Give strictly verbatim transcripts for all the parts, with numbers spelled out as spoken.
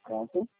Pronto.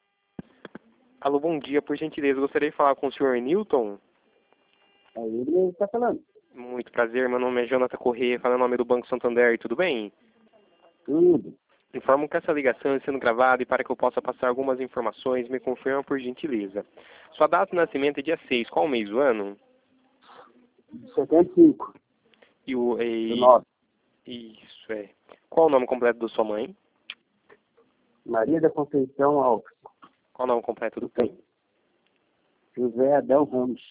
Alô, bom dia. Por gentileza, gostaria de falar com o senhor Newton. É ele que está falando. Muito prazer, meu nome é Jonathan Corrêa, falando em nome do Banco Santander, tudo bem? Tudo. Informo que essa ligação está sendo gravada e para que eu possa passar algumas informações, me confirma por gentileza. Sua data de nascimento é dia seis, qual o mês do ano? setenta e cinco. E o... E... nove. Isso, é. Qual o nome completo da sua mãe? Maria da Conceição Alves. Qual o nome completo do pai? José Adão Ramos.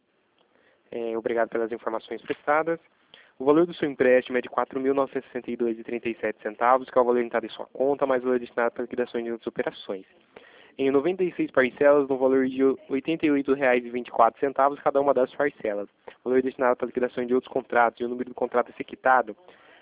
É, obrigado pelas informações prestadas. O valor do seu empréstimo é de quatro mil novecentos e sessenta e dois reais e trinta e sete centavos, que é o valor entrado em sua conta, mais o valor destinado para liquidação de outras operações. Em noventa e seis parcelas, no valor de oitenta e oito reais e vinte e quatro centavos cada uma das parcelas. O valor destinado para liquidação de outros contratos e o número do contrato a ser quitado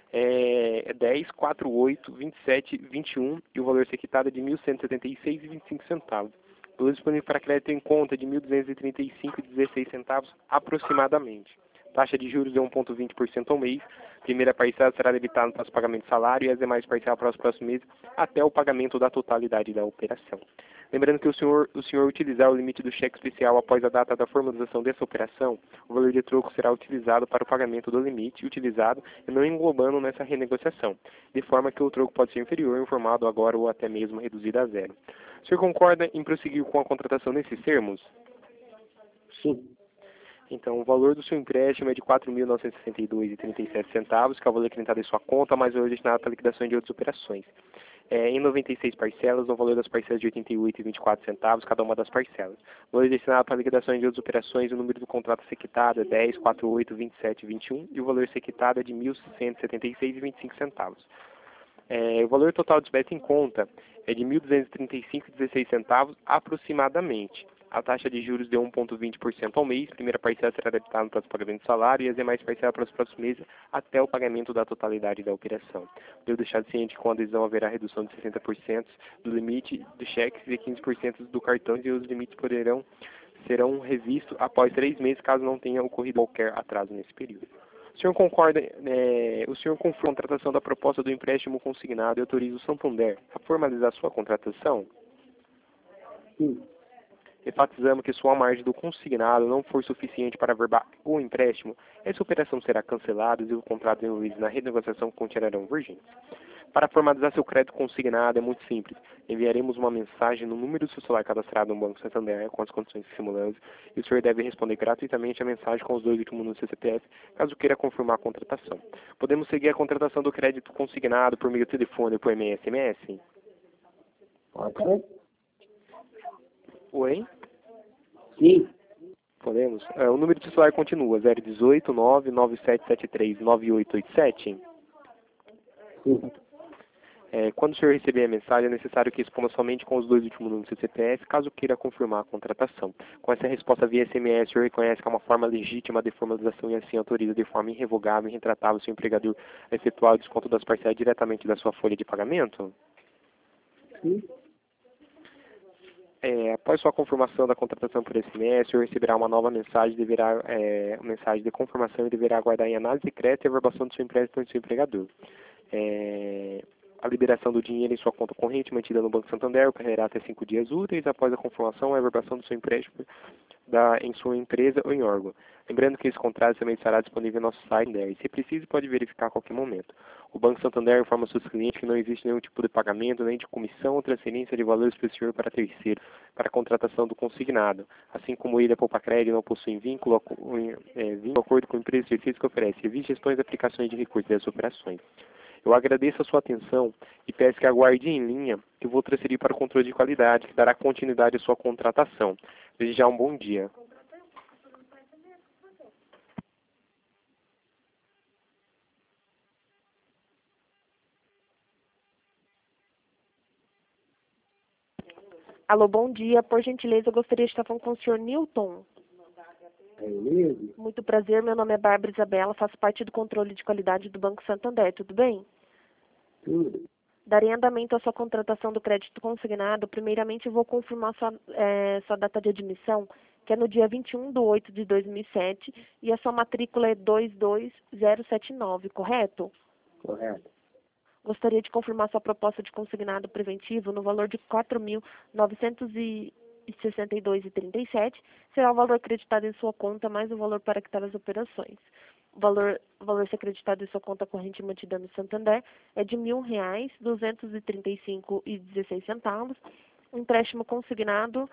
é dez, quarenta e oito, vinte e sete, vinte e um e o valor a ser quitado é de mil cento e setenta e seis reais e vinte e cinco centavos. O valor disponível para crédito em conta é de mil duzentos e trinta e cinco reais e dezesseis centavos aproximadamente. Taxa de juros de um vírgula vinte por cento ao mês. Primeira parcela será debitada para os pagamentos de salário e as demais parcelas para os próximos meses até o pagamento da totalidade da operação. Lembrando que o senhor, o senhor utilizar o limite do cheque especial após a data da formalização dessa operação, o valor de troco será utilizado para o pagamento do limite utilizado e não englobando nessa renegociação, de forma que o troco pode ser inferior, informado agora ou até mesmo reduzido a zero. O senhor concorda em prosseguir com a contratação nesses termos? Sim. Então, o valor do seu empréstimo é de quatro mil novecentos e sessenta e dois reais e trinta e sete centavos, que é o valor acrescentado em sua conta, mais o valor destinado para liquidação de outras operações. É, em noventa e seis parcelas, o valor das parcelas de oitenta e oito reais e vinte e quatro centavos, cada uma das parcelas. O valor destinado para liquidação de outras operações, o número do contrato a ser quitado é dez, quarenta e oito, vinte e sete, vinte e um e o valor a ser quitado é de mil cento e setenta e seis reais e vinte e cinco centavos. É, o valor total despesa em conta é de mil duzentos e trinta e cinco reais e dezesseis centavos aproximadamente. A taxa de juros de um vírgula vinte por cento ao mês. Primeira parcela será debitada para os pagamentos de salário e as demais parcelas para os próximos meses até o pagamento da totalidade da operação. Devo deixar ciente que com a adesão haverá redução de sessenta por cento do limite de cheques e quinze por cento do cartão e os limites poderão serão revistos após três meses caso não tenha ocorrido qualquer atraso nesse período. O senhor concorda, é, o senhor confirma a contratação da proposta do empréstimo consignado e autoriza o Santander a formalizar sua contratação? Sim. Enfatizamos que sua margem do consignado não for suficiente para averbar o empréstimo, essa operação será cancelada e o contrato envolvido na renegociação continuarão vigentes. Para formalizar seu crédito consignado é muito simples. Enviaremos uma mensagem no número do seu celular cadastrado no Banco Santander com as condições simulantes e o senhor deve responder gratuitamente a mensagem com os dois últimos números do seu C P F, caso queira confirmar a contratação. Podemos seguir a contratação do crédito consignado por meio do telefone ou por e-mail S M S? Pode ser? Oi? Sim. Podemos? É, o número de celular continua zero dezoito, nove nove sete sete três, nove oito oito sete. Sim. É, quando o senhor receber a mensagem, é necessário que responda somente com os dois últimos números do seu C P F, caso queira confirmar a contratação. Com essa resposta via S M S, o senhor reconhece que é uma forma legítima de formalização e assim autoriza de forma irrevogável e retratável o seu empregador a efetuar o desconto das parcelas diretamente da sua folha de pagamento? Sim. É, após sua confirmação da contratação por S M S, o senhor receberá uma nova mensagem, deverá, é, uma mensagem de confirmação e deverá aguardar em análise de crédito e averbação do seu empréstimo do seu empregador. É, a liberação do dinheiro em sua conta corrente mantida no Banco Santander ocorrerá até cinco dias úteis após a confirmação e a averbação do seu empréstimo da, em sua empresa ou em órgão. Lembrando que esse contrato também estará disponível no nosso site, e se preciso pode verificar a qualquer momento. O Banco Santander informa aos seus clientes que não existe nenhum tipo de pagamento, nem de comissão ou transferência de valores para o senhor para terceiro, para a contratação do consignado, assim como ele, a Poupa Crédito, não possui vínculo, é, vínculo acordo com empresas e serviços que oferece serviços, gestões e aplicações de recursos dessas operações. Eu agradeço a sua atenção e peço que aguarde em linha, que eu vou transferir para o controle de qualidade, que dará continuidade à sua contratação. Desejar um bom dia. Alô, bom dia. Por gentileza, eu gostaria de estar falando com o senhor Newton. É ele mesmo? Muito prazer, meu nome é Bárbara Isabela, faço parte do controle de qualidade do Banco Santander, tudo bem? Tudo. Darei andamento à sua contratação do crédito consignado. Primeiramente, eu vou confirmar sua, é, sua data de admissão, que é no dia vinte e um de oito de dois mil e sete, e a sua matrícula é dois dois zero sete nove, correto? Correto. gostaria de confirmar sua proposta de consignado preventivo no valor de quatro mil novecentos e sessenta e dois reais e trinta e sete centavos. Será o valor acreditado em sua conta mais o valor para quitar as operações. O valor, o valor ser acreditado em sua conta corrente mantida no Santander é de mil reais, duzentos e trinta e cinco reais e dezesseis centavos. O empréstimo consignado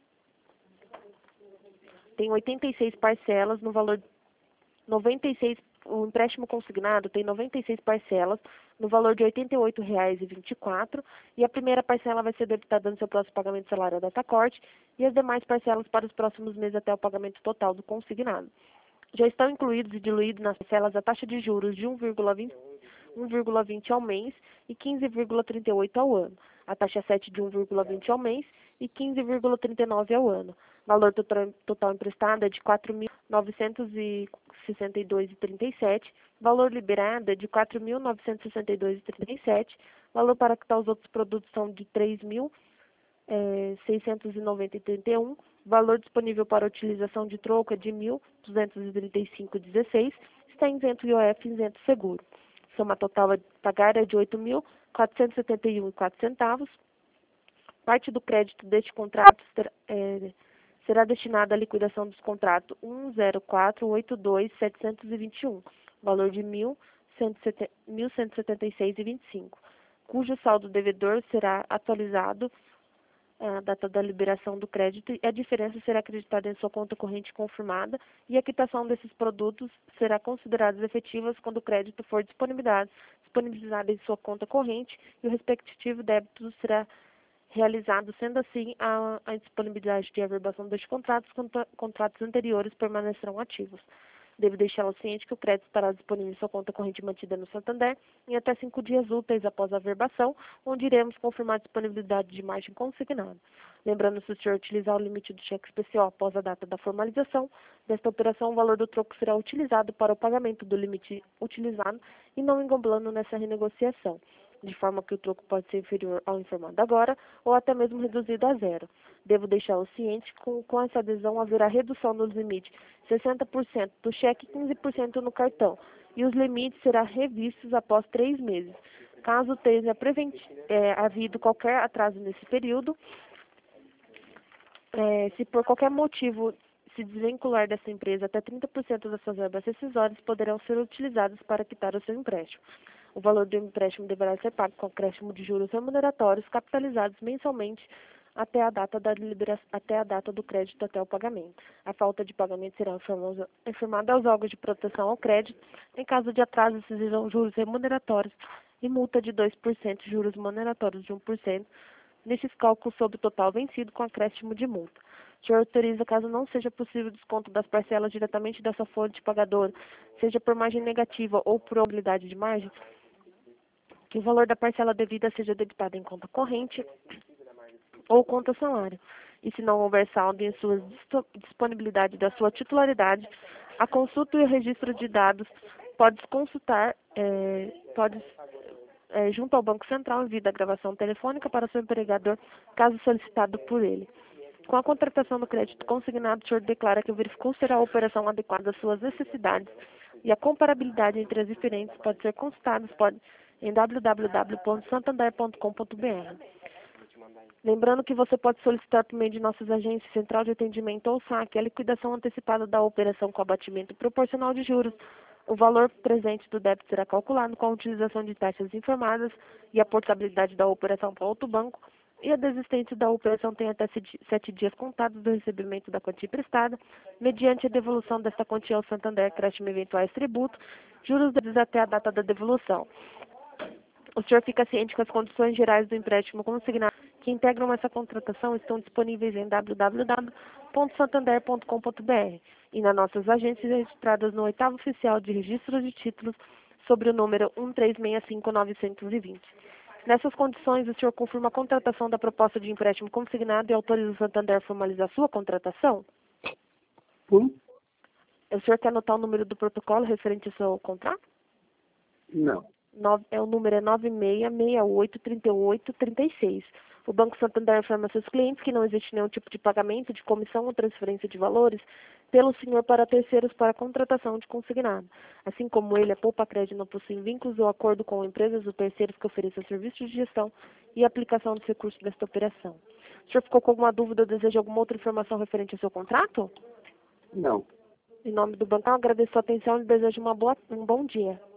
tem oitenta e seis parcelas no valor noventa e seis, o empréstimo consignado tem noventa e seis parcelas no valor de oitenta e oito reais e vinte e quatro centavos e a primeira parcela vai ser debitada no seu próximo pagamento de salário da Datacorte e as demais parcelas para os próximos meses até o pagamento total do consignado. Já estão incluídos e diluídos nas parcelas a taxa de juros de um vírgula vinte ao mês e quinze vírgula trinta e oito ao ano, a taxa sete de um vírgula vinte ao mês e quinze vírgula trinta e nove ao ano. Valor total, total emprestado é de quatro mil novecentos e sessenta e dois reais e trinta e sete centavos, valor liberado é de quatro mil novecentos e sessenta e dois reais e trinta e sete centavos, valor para quitar os outros produtos são de três mil seiscentos e noventa reais e trinta e um centavos, valor disponível para utilização de troco é de mil duzentos e trinta e cinco reais e dezesseis centavos, está isento I O F e isento seguro. Soma total a pagar é de oito mil quatrocentos e setenta e um reais e quatro centavos. Parte do crédito deste contrato será, é, será destinada à liquidação dos contratos um zero quatro oito dois setecentos e vinte e um, valor de mil cento e setenta e seis reais e vinte e cinco centavos, cujo saldo devedor será atualizado a data da liberação do crédito e a diferença será acreditada em sua conta corrente confirmada e a quitação desses produtos será considerada efetivas quando o crédito for disponibilizado, disponibilizado em sua conta corrente e o respectivo débito será realizado, sendo assim, a, a disponibilidade de averbação dos contratos, contra, contratos anteriores permanecerão ativos. Deve deixá-lo ciente que o crédito estará disponível em sua conta corrente mantida no Santander em até cinco dias úteis após a averbação, onde iremos confirmar a disponibilidade de margem consignada. Lembrando, se o senhor utilizar o limite do cheque especial após a data da formalização desta operação, o valor do troco será utilizado para o pagamento do limite utilizado e não englobando nessa renegociação, de forma que o troco pode ser inferior ao informado agora ou até mesmo reduzido a zero. Devo deixá-lo ciente que com, com essa adesão haverá redução nos limites sessenta por cento do cheque e quinze por cento no cartão, e os limites serão revistos após três meses. Caso tenha é, havido qualquer atraso nesse período, é, se por qualquer motivo se desvincular dessa empresa, até trinta por cento das suas verbas rescisórias poderão ser utilizadas para quitar o seu empréstimo. O valor do empréstimo deverá ser pago com acréscimo de juros remuneratórios capitalizados mensalmente até a data da liberação, até a data do crédito até o pagamento. A falta de pagamento será informada aos órgãos de proteção ao crédito. Em caso de atraso, se exigirão juros remuneratórios e multa de dois por cento, juros remuneratórios de um por cento, nesses cálculos sobre o total vencido com acréscimo de multa. O senhor autoriza, caso não seja possível o desconto das parcelas diretamente dessa fonte pagadora, seja por margem negativa ou por probabilidade de margem, que o valor da parcela devida seja debitado em conta corrente ou conta salário. E se não houver saldo em sua disponibilidade da sua titularidade, a consulta e o registro de dados pode consultar, é, pode, é, junto ao Banco Central, envio da gravação telefônica para seu empregador, caso solicitado por ele. Com a contratação do crédito consignado, o senhor declara que verificou ser a operação adequada às suas necessidades e a comparabilidade entre as diferentes pode ser consultada pode, em w w w ponto santander ponto com ponto b r. Lembrando que você pode solicitar por meio de nossas agências, central de atendimento ou saque, a liquidação antecipada da operação com abatimento proporcional de juros. O valor presente do débito será calculado com a utilização de taxas informadas e a portabilidade da operação para outro banco, e a desistência da operação tem até sete dias contados do recebimento da quantia emprestada, mediante a devolução desta quantia ao Santander, acréscimo eventuais tributos, juros devidos até a data da devolução. O senhor fica ciente que as condições gerais do empréstimo consignado que integram essa contratação estão disponíveis em w w w ponto santander ponto com ponto b r e nas nossas agências registradas no oitavo oficial de registro de títulos sobre o número um três seis cinco nove dois zero. Nessas condições, o senhor confirma a contratação da proposta de empréstimo consignado e autoriza o Santander a formalizar sua contratação? Hum? O senhor quer anotar o número do protocolo referente ao seu contrato? Não. Nove, é, o número é nove seis seis oito, três oito, três seis. O Banco Santander informa a seus clientes que não existe nenhum tipo de pagamento de comissão ou transferência de valores pelo senhor para terceiros para a contratação de consignado. Assim como ele, a Poupa Crédito não possui vínculos ou acordo com empresas ou terceiros que ofereçam serviços de gestão e aplicação dos recursos desta operação. O senhor ficou com alguma dúvida ou deseja alguma outra informação referente ao seu contrato? Não. Em nome do Bancão, agradeço a atenção e desejo uma boa, um bom dia.